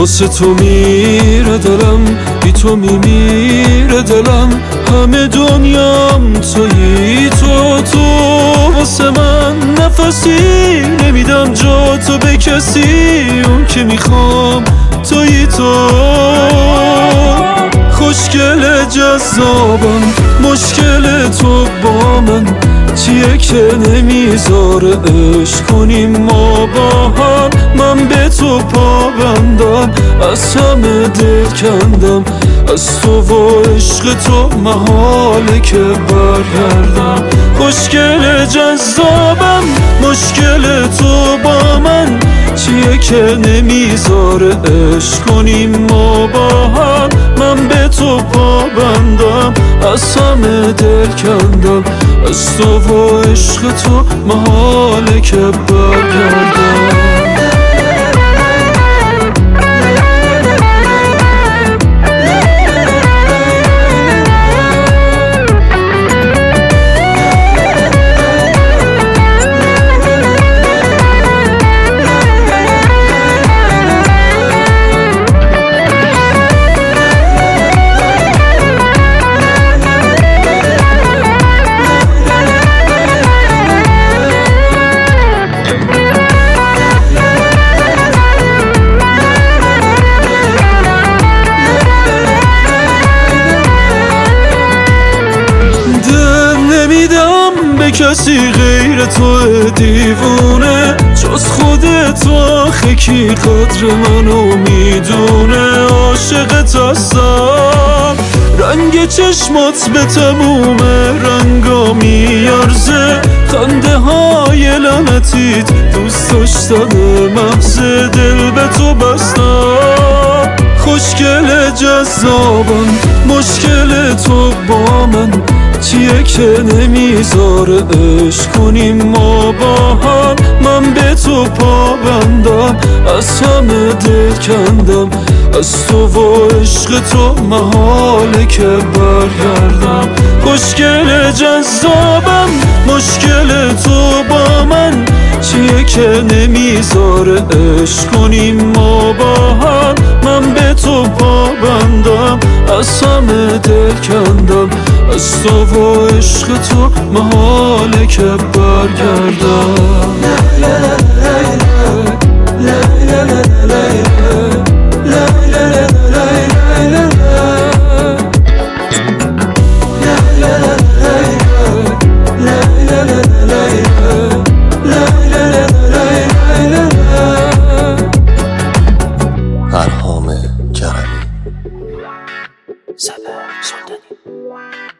واسه تو میره دلم، بی تو میمیره دلم، همه دنیام تویی تو واسه من نفسی نمیدم جا تو به کسی، اون که میخوام تویی تو. خوشگل جذابم مشکل تو با من چیه که نمیذاره عشق کنیم ما با هم. من به تو پابندم، از همه دل کندم، از تو و عشق تو محاله که برگردم. خوشگل جذابم مشکل تو با من چیه که نمیذاره عشق کنیم ما با هم. من به تو پابندم، از همه دل کندم، از تو و عشق تو محاله که برگردم. کسی غیر تو دیوونه، جز خودت آخه کی قدر منو میدونه. عاشقت هستم، رنگ چشمات به تموم رنگا میارزه، خنده های لعنتیت دوست داشتن محض دل به تو بستم. خوشگل جذابم مشکل تو با من چیه که نمیذاره عشق کنیم ما با هم. من به تو پابندم، از همه دل کندم، از تو و عشق تو محاله که برگردم. خوشگل جذابم مشکل تو با من چیه که نمیذاره عشق کنیم ما با هم. من به تو پابندم، از همه دل کندم، از تو و عشق تو محاله که برگردم. ارهام کرمی. سبا سلطانی.